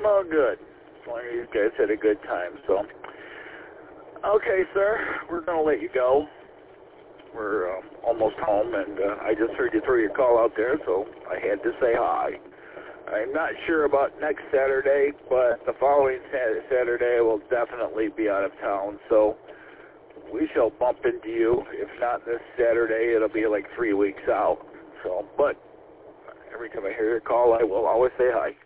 all good. As long as you guys had a good time. So, okay, sir, we're going to let you go. We're almost home, and I just heard you throw your call out there, so I had to say hi. I'm not sure about next Saturday, but the following Saturday I will definitely be out of town, so we shall bump into you. If not this Saturday, it'll be like 3 weeks out. So, but every time I hear your call, I will always say hi.